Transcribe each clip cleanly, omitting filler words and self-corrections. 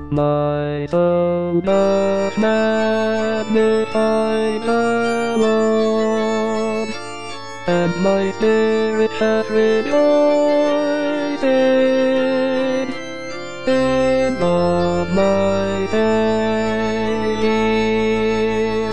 My soul doth magnify the Lord, and my spirit hath rejoiced in God my Saviour.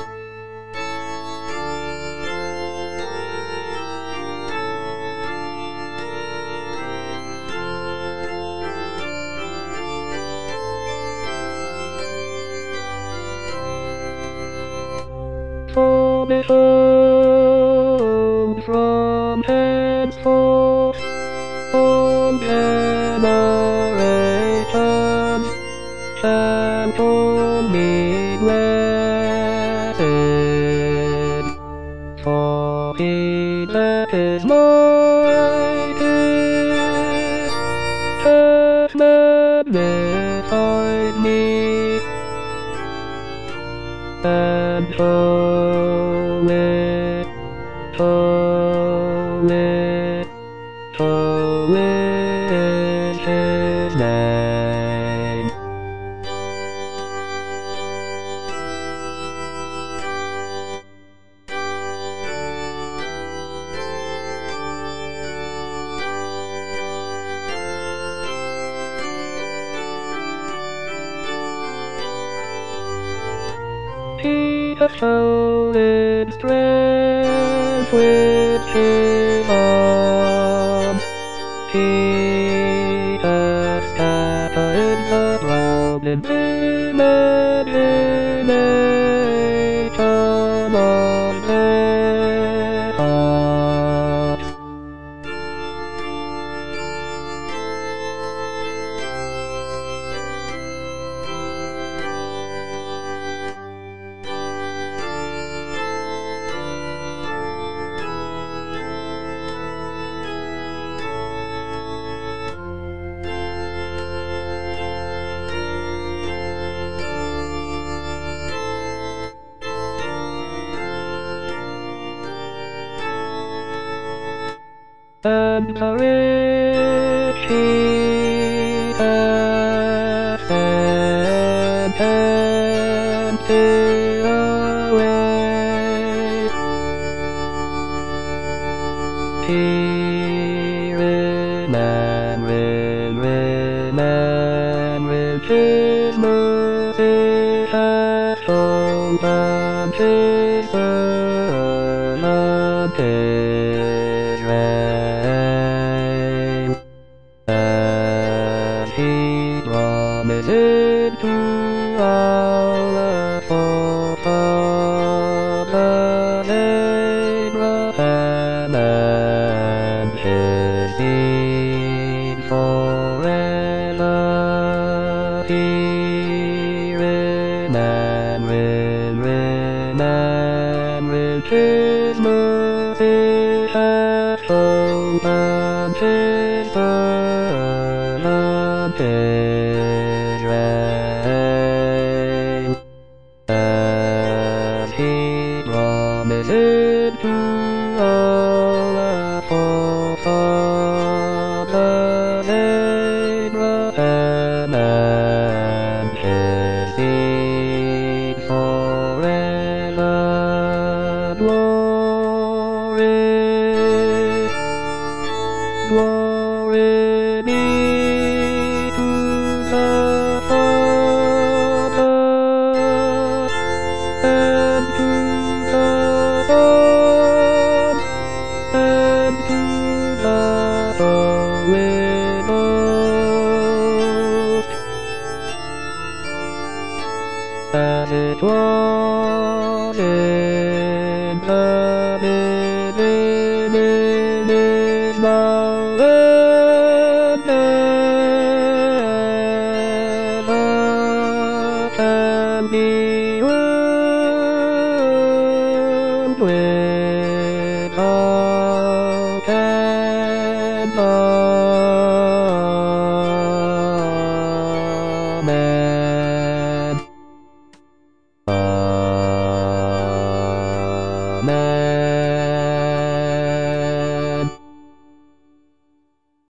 For behold, from henceforth all generations shall call me blessed. For he that is mighty hath magnified me, and holy, holy, holy is his name. He hath shown in strength with his arm. He hath scattered the proud in imagination of their hearts. And the rich he hath sent empty away. He remembereth his mercy hath shown, and his servant Israel. And he promised to our forefathers Abraham and his seed forever. He remembereth his mercy hath shown, and his servant Israel. And he promised to our forefathers Abraham and his seed forever. Glory be to the Father, and to the Son, and to the Holy Ghost, as it was